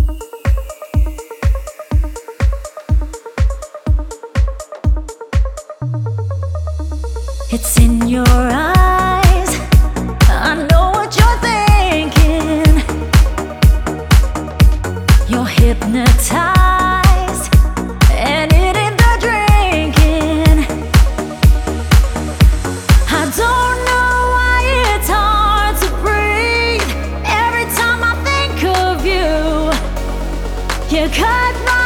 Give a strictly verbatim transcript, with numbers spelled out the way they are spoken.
It's in your eyes, I know what you're thinking. You're hypnotized, and it ain't the drinking. I don't know why it's hard to breathe every time I think of you. You cut my